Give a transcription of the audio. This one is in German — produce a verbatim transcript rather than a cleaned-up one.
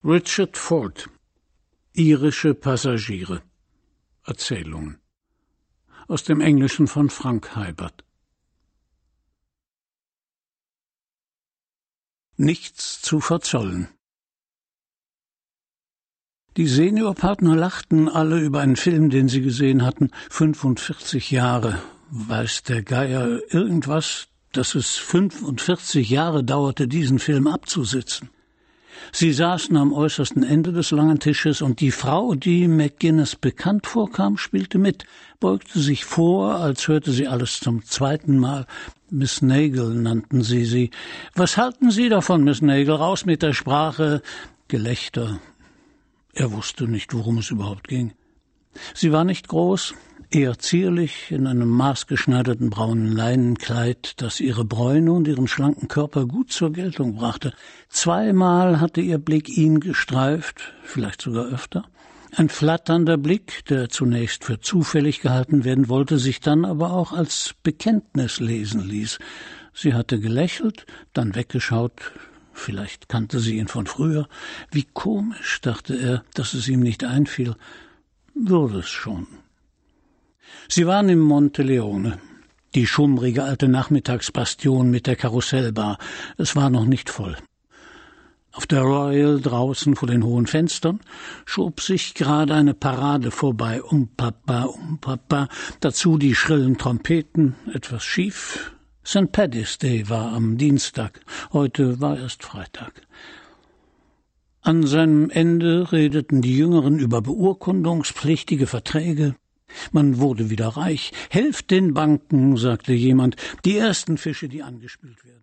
Richard Ford. Irische Passagiere. Erzählungen. Aus dem Englischen von Frank Heibert. Nichts zu verzollen. Die Seniorpartner lachten alle über einen Film, den sie gesehen hatten. fünfundvierzig Jahre. Weiß der Geier irgendwas, dass es fünfundvierzig Jahre dauerte, diesen Film abzusitzen? Sie saßen am äußersten Ende des langen Tisches, und die Frau, die McGinnis bekannt vorkam, spielte mit, beugte sich vor, als hörte sie alles zum zweiten Mal. Miss Nagel nannten sie sie. »Was halten Sie davon, Miss Nagel? Raus mit der Sprache!« Gelächter. Er wusste nicht, worum es überhaupt ging. Sie war nicht groß, eher zierlich, in einem maßgeschneiderten braunen Leinenkleid, das ihre Bräune und ihren schlanken Körper gut zur Geltung brachte. Zweimal hatte ihr Blick ihn gestreift, vielleicht sogar öfter. Ein flatternder Blick, der zunächst für zufällig gehalten werden wollte, sich dann aber auch als Bekenntnis lesen ließ. Sie hatte gelächelt, dann weggeschaut. Vielleicht kannte sie ihn von früher. Wie komisch, dachte er, dass es ihm nicht einfiel. Würde es schon. Sie waren im Monteleone, die schummrige alte Nachmittagsbastion mit der Karussellbar. Es war noch nicht voll. Auf der Royal draußen vor den hohen Fenstern schob sich gerade eine Parade vorbei, um Papa, um Papa, dazu die schrillen Trompeten, etwas schief. Sankt Paddy's Day war am Dienstag, heute war erst Freitag. An seinem Ende redeten die Jüngeren über beurkundungspflichtige Verträge. Man wurde wieder reich. »Helft den Banken«, sagte jemand, »die ersten Fische, die angespült werden.«